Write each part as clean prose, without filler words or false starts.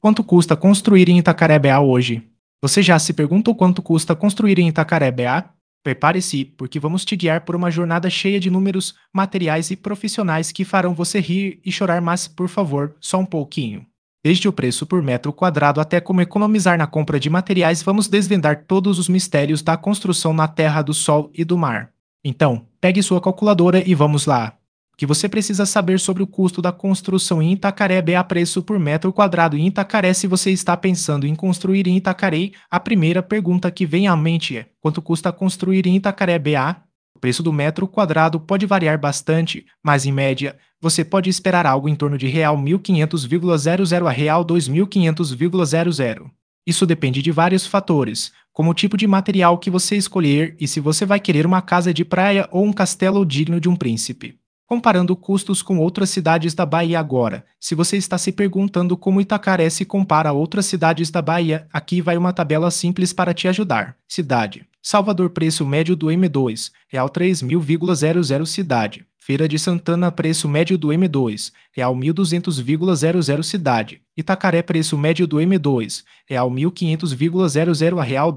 Quanto custa construir em Itacaré-BA hoje? Você já se perguntou quanto custa construir em Itacaré-BA? Prepare-se, porque vamos te guiar por uma jornada cheia de números, materiais e profissionais que farão você rir e chorar, mas, por favor, só um pouquinho. Desde o preço por metro quadrado até como economizar na compra de materiais, vamos desvendar todos os mistérios da construção na terra do sol e do mar. Então, pegue sua calculadora e vamos lá. O que você precisa saber sobre o custo da construção em Itacaré é a preço por metro quadrado em Itacaré. Se você está pensando em construir em Itacaré, a primeira pergunta que vem à mente é: quanto custa construir em Itacaré BA? O preço do metro quadrado pode variar bastante, mas em média, você pode esperar algo em torno de R$ 1.500,00 a R$ 2.500,00. Isso depende de vários fatores, como o tipo de material que você escolher e se você vai querer uma casa de praia ou um castelo digno de um príncipe. Comparando custos com outras cidades da Bahia agora. Se você está se perguntando como Itacaré se compara a outras cidades da Bahia, aqui vai uma tabela simples para te ajudar. Cidade: Salvador, preço médio do M2, R$ 3.000,00. Cidade: Feira de Santana, preço médio do M2, R$ 1.200,00. Cidade: Itacaré, preço médio do M2, R$ 1.500,00 a R$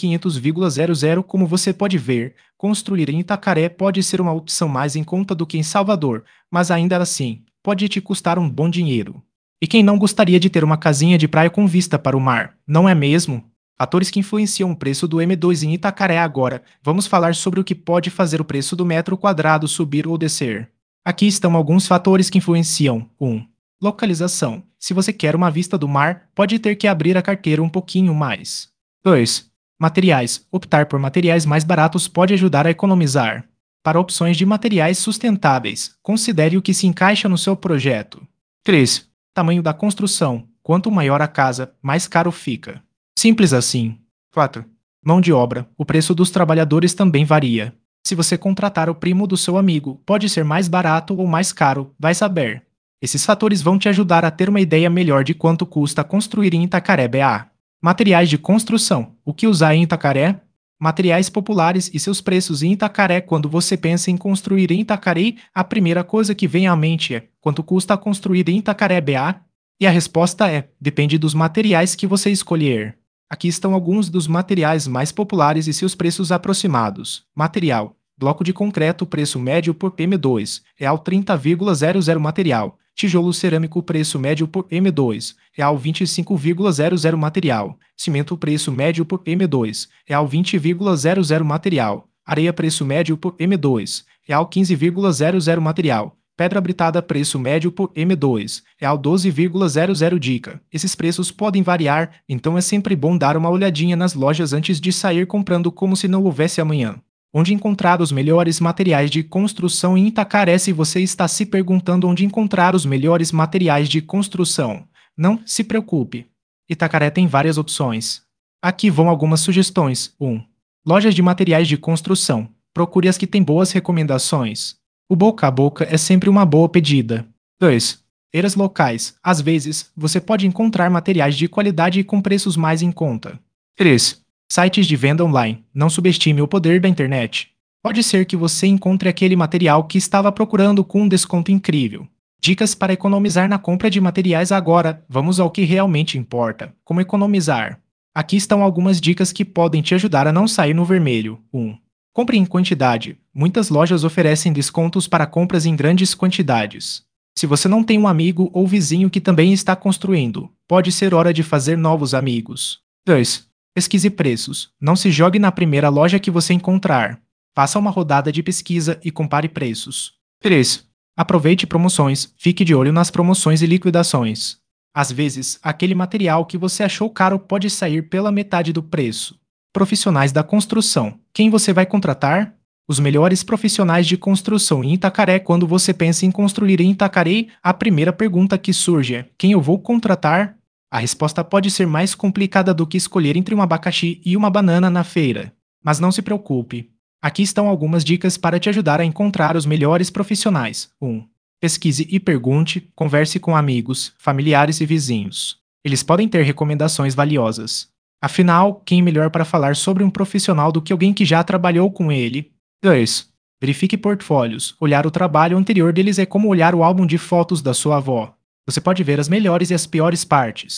2.500,00. Como você pode ver, construir em Itacaré pode ser uma opção mais em conta do que em Salvador, mas ainda assim, pode te custar um bom dinheiro. E quem não gostaria de ter uma casinha de praia com vista para o mar, não é mesmo? Fatores que influenciam o preço do M2 em Itacaré agora. Vamos falar sobre o que pode fazer o preço do metro quadrado subir ou descer. Aqui estão alguns fatores que influenciam. 1. Localização. Se você quer uma vista do mar, pode ter que abrir a carteira um pouquinho mais. 2. Materiais. Optar por materiais mais baratos pode ajudar a economizar. Para opções de materiais sustentáveis, considere o que se encaixa no seu projeto. 3. Tamanho da construção. Quanto maior a casa, mais caro fica. Simples assim. 4. Mão de obra. O preço dos trabalhadores também varia. Se você contratar o primo do seu amigo, pode ser mais barato ou mais caro, vai saber. Esses fatores vão te ajudar a ter uma ideia melhor de quanto custa construir em Itacaré BA. Materiais de construção. O que usar em Itacaré? Materiais populares e seus preços em Itacaré. Quando você pensa em construir em Itacaré, a primeira coisa que vem à mente é: quanto custa construir em Itacaré BA? E a resposta é: depende dos materiais que você escolher. Aqui estão alguns dos materiais mais populares e seus preços aproximados. Material: bloco de concreto, preço médio por M2, R$ 30,00. Material: tijolo cerâmico, preço médio por M2, R$ 25,00. Material: cimento, preço médio por M2, R$ 20,00. Material: areia, preço médio por M2, R$ 15,00. Material: pedra britada, preço médio por M2, R$ 12,00. Dica: esses preços podem variar, então é sempre bom dar uma olhadinha nas lojas antes de sair comprando como se não houvesse amanhã. Onde encontrar os melhores materiais de construção em Itacaré? Se você está se perguntando onde encontrar os melhores materiais de construção, não se preocupe. Itacaré tem várias opções. Aqui vão algumas sugestões. 1. Lojas de materiais de construção. Procure as que têm boas recomendações. O boca a boca é sempre uma boa pedida. 2. Feiras locais. Às vezes, você pode encontrar materiais de qualidade e com preços mais em conta. 3. Sites de venda online. Não subestime o poder da internet. Pode ser que você encontre aquele material que estava procurando com um desconto incrível. Dicas para economizar na compra de materiais agora. Vamos ao que realmente importa: como economizar. Aqui estão algumas dicas que podem te ajudar a não sair no vermelho. 1. Compre em quantidade. Muitas lojas oferecem descontos para compras em grandes quantidades. Se você não tem um amigo ou vizinho que também está construindo, pode ser hora de fazer novos amigos. 2. Pesquise preços. Não se jogue na primeira loja que você encontrar. Faça uma rodada de pesquisa e compare preços. 3. Aproveite promoções. Fique de olho nas promoções e liquidações. Às vezes, aquele material que você achou caro pode sair pela metade do preço. Profissionais da construção. Quem você vai contratar? Os melhores profissionais de construção em Itacaré. Quando você pensa em construir em Itacaré, a primeira pergunta que surge é: quem eu vou contratar? A resposta pode ser mais complicada do que escolher entre um abacaxi e uma banana na feira. Mas não se preocupe. Aqui estão algumas dicas para te ajudar a encontrar os melhores profissionais. 1. Pesquise e pergunte, converse com amigos, familiares e vizinhos. Eles podem ter recomendações valiosas. Afinal, quem melhor para falar sobre um profissional do que alguém que já trabalhou com ele? 2. Verifique portfólios. Olhar o trabalho anterior deles é como olhar o álbum de fotos da sua avó. Você pode ver as melhores e as piores partes.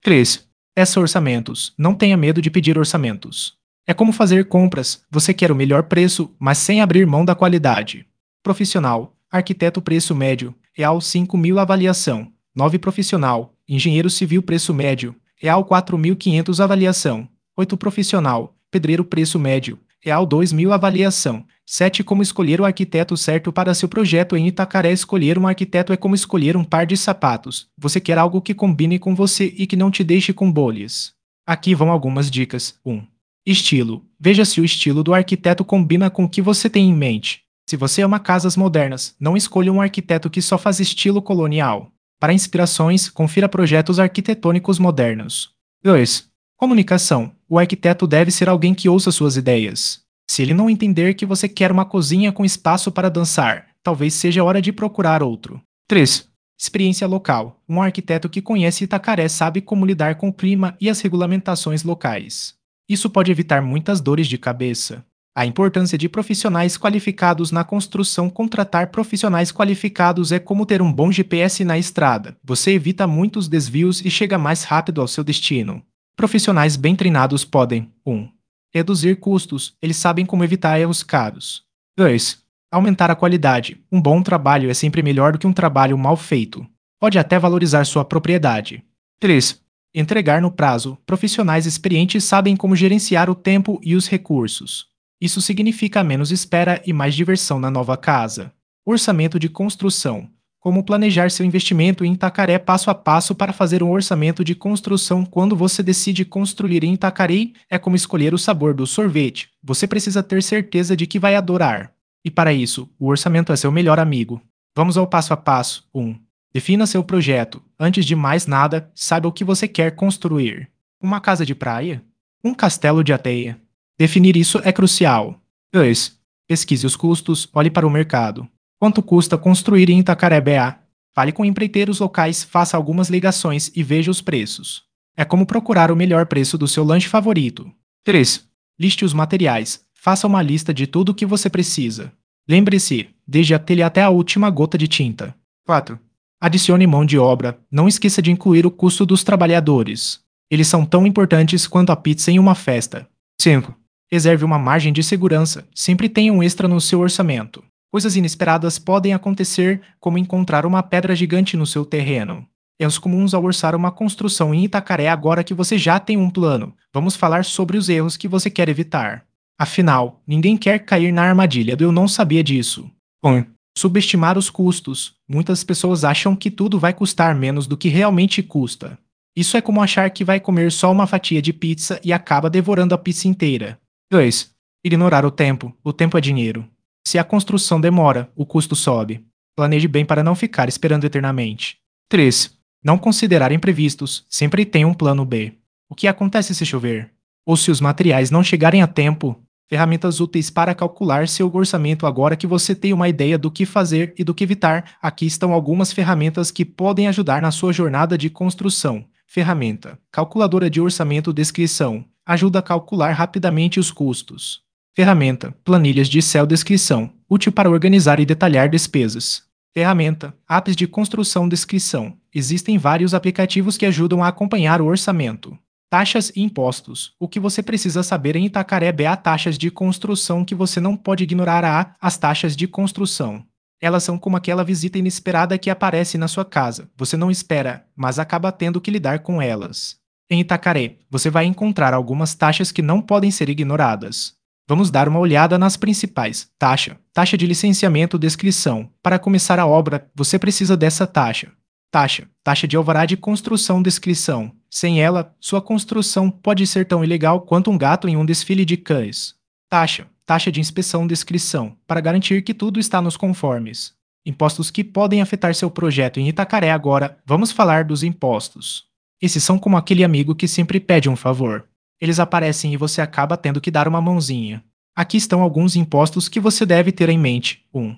3. Peça orçamentos. Não tenha medo de pedir orçamentos. É como fazer compras. Você quer o melhor preço, mas sem abrir mão da qualidade. Profissional. Arquiteto preço médio. Real 5.000 avaliação. 9 profissional. Engenheiro civil preço médio. Real 4.500 avaliação. 8 profissional. Pedreiro preço médio. Real 2.000 avaliação. 7. Como escolher o arquiteto certo para seu projeto em Itacaré. Escolher um arquiteto é como escolher um par de sapatos. Você quer algo que combine com você e que não te deixe com bolhas. Aqui vão algumas dicas. 1. Estilo. Veja se o estilo do arquiteto combina com o que você tem em mente. Se você ama casas modernas, não escolha um arquiteto que só faz estilo colonial. Para inspirações, confira projetos arquitetônicos modernos. 2. Comunicação. O arquiteto deve ser alguém que ouça suas ideias. Se ele não entender que você quer uma cozinha com espaço para dançar, talvez seja hora de procurar outro. 3. Experiência local. Um arquiteto que conhece Itacaré sabe como lidar com o clima e as regulamentações locais. Isso pode evitar muitas dores de cabeça. A importância de profissionais qualificados na construção. Contratar profissionais qualificados é como ter um bom GPS na estrada. Você evita muitos desvios e chega mais rápido ao seu destino. Profissionais bem treinados podem 1. Reduzir custos. Eles sabem como evitar erros caros. 2. Aumentar a qualidade. Um bom trabalho é sempre melhor do que um trabalho mal feito. Pode até valorizar sua propriedade. 3. Entregar no prazo. Profissionais experientes sabem como gerenciar o tempo e os recursos. Isso significa menos espera e mais diversão na nova casa. Orçamento de construção. Como planejar seu investimento em Itacaré passo a passo para fazer um orçamento de construção. Quando você decide construir em Itacaré, é como escolher o sabor do sorvete. Você precisa ter certeza de que vai adorar. E para isso, o orçamento é seu melhor amigo. Vamos ao passo a passo. 1. Defina seu projeto. Antes de mais nada, saiba o que você quer construir. Uma casa de praia? Um castelo de areia? Definir isso é crucial. 2. Pesquise os custos, olhe para o mercado. Quanto custa construir em Itacaré BA? Fale com empreiteiros locais, faça algumas ligações e veja os preços. É como procurar o melhor preço do seu lanche favorito. 3. Liste os materiais. Faça uma lista de tudo o que você precisa. Lembre-se, desde a telha até a última gota de tinta. 4. Adicione mão de obra. Não esqueça de incluir o custo dos trabalhadores. Eles são tão importantes quanto a pizza em uma festa. 5. Reserve uma margem de segurança. Sempre tenha um extra no seu orçamento. Coisas inesperadas podem acontecer, como encontrar uma pedra gigante no seu terreno. Erros comuns ao orçar uma construção em Itacaré. Agora que você já tem um plano, vamos falar sobre os erros que você quer evitar. Afinal, ninguém quer cair na armadilha do eu não sabia disso. 1. Subestimar os custos. Muitas pessoas acham que tudo vai custar menos do que realmente custa. Isso é como achar que vai comer só uma fatia de pizza e acaba devorando a pizza inteira. 2. Ignorar o tempo. O tempo é dinheiro. Se a construção demora, o custo sobe. Planeje bem para não ficar esperando eternamente. 3. Não considerar imprevistos. Sempre tenha um plano B. O que acontece se chover? Ou se os materiais não chegarem a tempo? Ferramentas úteis para calcular seu orçamento. Agora que você tem uma ideia do que fazer e do que evitar, aqui estão algumas ferramentas que podem ajudar na sua jornada de construção. Ferramenta. Calculadora de orçamento. Descrição. Ajuda a calcular rapidamente os custos. Ferramenta. Planilhas de Excel. Descrição. Útil para organizar e detalhar despesas. Ferramenta. Apps de construção. Descrição. Existem vários aplicativos que ajudam a acompanhar o orçamento. Taxas e impostos. O que você precisa saber em Itacaré BA. Taxas de construção que você não pode ignorar. As taxas de construção. Elas são como aquela visita inesperada que aparece na sua casa. Você não espera, mas acaba tendo que lidar com elas. Em Itacaré, você vai encontrar algumas taxas que não podem ser ignoradas. Vamos dar uma olhada nas principais. Taxa. Taxa de licenciamento. Descrição. Para começar a obra, você precisa dessa taxa. Taxa. Taxa de alvará de construção. Descrição. Sem ela, sua construção pode ser tão ilegal quanto um gato em um desfile de cães. Taxa. Taxa de inspeção. Descrição. Para garantir que tudo está nos conformes. Impostos que podem afetar seu projeto em Itacaré. Agora, vamos falar dos impostos. Esses são como aquele amigo que sempre pede um favor. Eles aparecem e você acaba tendo que dar uma mãozinha. Aqui estão alguns impostos que você deve ter em mente. 1.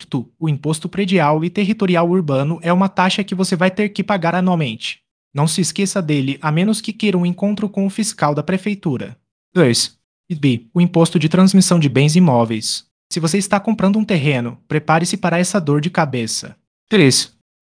O Imposto Predial e Territorial Urbano é uma taxa que você vai ter que pagar anualmente. Não se esqueça dele, a menos que queira um encontro com o fiscal da prefeitura. 2. O Imposto de Transmissão de Bens Imóveis. Se você está comprando um terreno, prepare-se para essa dor de cabeça. 3.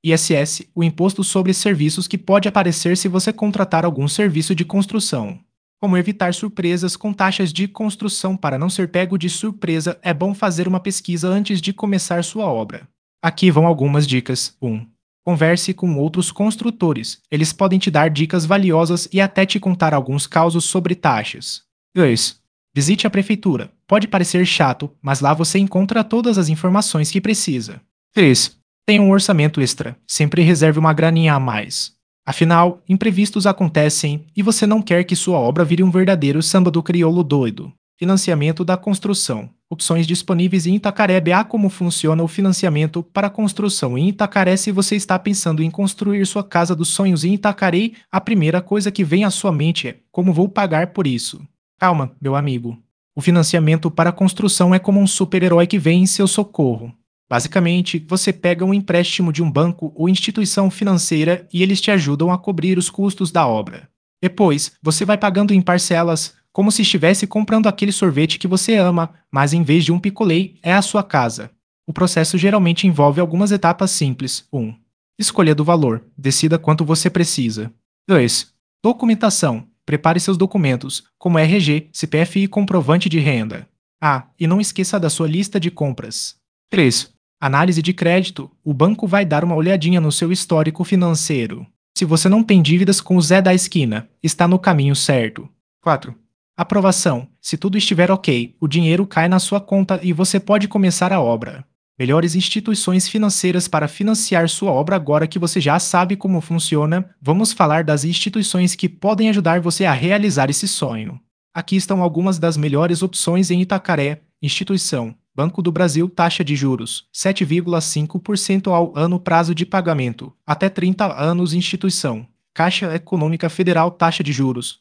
ISS, o Imposto sobre Serviços, que pode aparecer se você contratar algum serviço de construção. Como evitar surpresas com taxas de construção para não ser pego de surpresa, é bom fazer uma pesquisa antes de começar sua obra. Aqui vão algumas dicas. 1. Converse com outros construtores. Eles podem te dar dicas valiosas e até te contar alguns causos sobre taxas. 2. Visite a prefeitura. Pode parecer chato, mas lá você encontra todas as informações que precisa. 3. Tenha um orçamento extra. Sempre reserve uma graninha a mais. Afinal, imprevistos acontecem e você não quer que sua obra vire um verdadeiro samba do crioulo doido. Financiamento da construção. Opções disponíveis em Itacaré. BA. Como funciona o financiamento para construção em Itacaré? Se você está pensando em construir sua casa dos sonhos em Itacaré, a primeira coisa que vem à sua mente é: como vou pagar por isso? Calma, meu amigo. O financiamento para construção é como um super-herói que vem em seu socorro. Basicamente, você pega um empréstimo de um banco ou instituição financeira e eles te ajudam a cobrir os custos da obra. Depois, você vai pagando em parcelas, como se estivesse comprando aquele sorvete que você ama, mas em vez de um picolé, é a sua casa. O processo geralmente envolve algumas etapas simples. 1. Escolha do valor. Decida quanto você precisa. 2. Documentação. Prepare seus documentos, como RG, CPF e comprovante de renda. E não esqueça da sua lista de compras. 3. Análise de crédito. O banco vai dar uma olhadinha no seu histórico financeiro. Se você não tem dívidas com o Zé da esquina, está no caminho certo. 4. Aprovação. Se tudo estiver ok, o dinheiro cai na sua conta e você pode começar a obra. Melhores instituições financeiras para financiar sua obra. Agora que você já sabe como funciona, vamos falar das instituições que podem ajudar você a realizar esse sonho. Aqui estão algumas das melhores opções em Itacaré. Instituição: Banco do Brasil. Taxa de juros: 7,5% ao ano. Prazo de pagamento: até 30 anos. Instituição: Caixa Econômica Federal. Taxa de juros: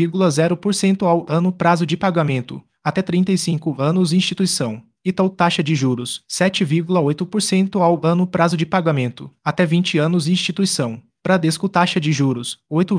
8,0% ao ano. Prazo de pagamento: até 35 anos. Instituição: Itaú. Taxa de juros: 7,8% ao ano. Prazo de pagamento: até 20 anos. Instituição: Bradesco. Taxa de juros: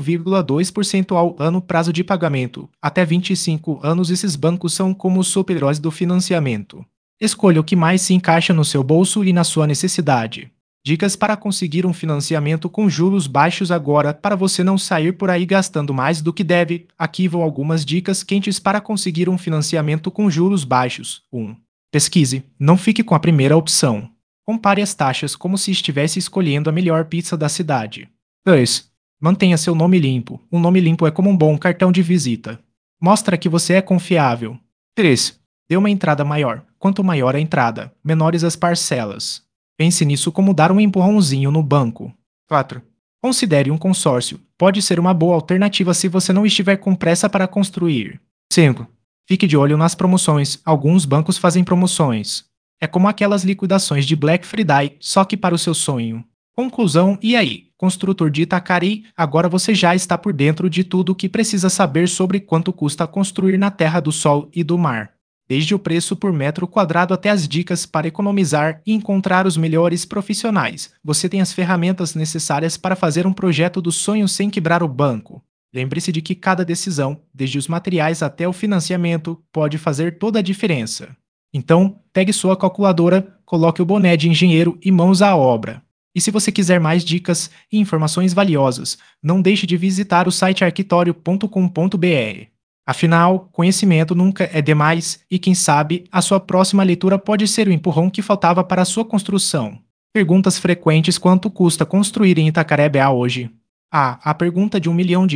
8,2% ao ano. Prazo de pagamento: até 25 anos. Esses bancos são como os super-heróis do financiamento. Escolha o que mais se encaixa no seu bolso e na sua necessidade. Dicas para conseguir um financiamento com juros baixos agora. Para você não sair por aí gastando mais do que deve, aqui vão algumas dicas quentes para conseguir um financiamento com juros baixos. 1. Pesquise. Não fique com a primeira opção. Compare as taxas como se estivesse escolhendo a melhor pizza da cidade. 2. Mantenha seu nome limpo. Um nome limpo é como um bom cartão de visita. Mostra que você é confiável. 3. Dê uma entrada maior. Quanto maior a entrada, menores as parcelas. Pense nisso como dar um empurrãozinho no banco. 4. Considere um consórcio. Pode ser uma boa alternativa se você não estiver com pressa para construir. 5. Fique de olho nas promoções. Alguns bancos fazem promoções. É como aquelas liquidações de Black Friday, só que para o seu sonho. Conclusão: e aí, construtor de Itacaré, agora você já está por dentro de tudo o que precisa saber sobre quanto custa construir na Terra do Sol e do Mar. Desde o preço por metro quadrado até as dicas para economizar e encontrar os melhores profissionais, você tem as ferramentas necessárias para fazer um projeto do sonho sem quebrar o banco. Lembre-se de que cada decisão, desde os materiais até o financiamento, pode fazer toda a diferença. Então, pegue sua calculadora, coloque o boné de engenheiro e mãos à obra. E se você quiser mais dicas e informações valiosas, não deixe de visitar o site arquitorio.com.br. Afinal, conhecimento nunca é demais e, quem sabe, a sua próxima leitura pode ser o empurrão que faltava para a sua construção. Perguntas frequentes: quanto custa construir em Itacaré BA hoje? A pergunta de R$ 1.000.000.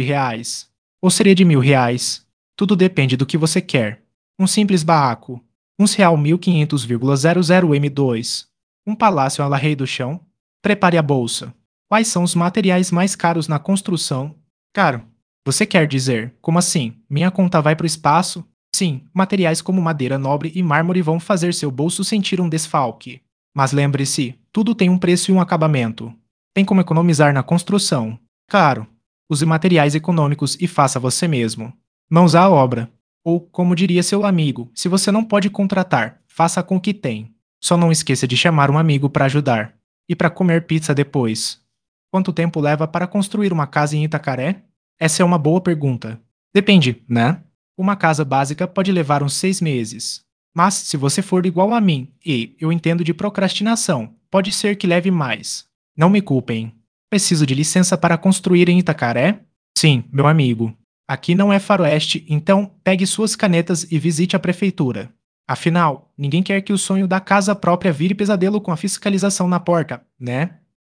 Ou seria de R$ 1.000? Tudo depende do que você quer. Um simples barraco. Uns real 1500,00 M2. Um palácio à la rei do chão. Prepare a bolsa. Quais são os materiais mais caros na construção? Caro. Você quer dizer, como assim? Minha conta vai para o espaço? Sim, materiais como madeira nobre e mármore vão fazer seu bolso sentir um desfalque. Mas lembre-se, tudo tem um preço e um acabamento. Tem como economizar na construção. Claro, use materiais econômicos e faça você mesmo. Mãos à obra. Ou, como diria seu amigo, se você não pode contratar, faça com o que tem. Só não esqueça de chamar um amigo para ajudar. E para comer pizza depois. Quanto tempo leva para construir uma casa em Itacaré? Essa é uma boa pergunta. Depende, né? Uma casa básica pode levar uns 6 meses. Mas, se você for igual a mim, e eu entendo de procrastinação, pode ser que leve mais. Não me culpem. Preciso de licença para construir em Itacaré? Sim, meu amigo. Aqui não é faroeste, então pegue suas canetas e visite a prefeitura. Afinal, ninguém quer que o sonho da casa própria vire pesadelo com a fiscalização na porta, né?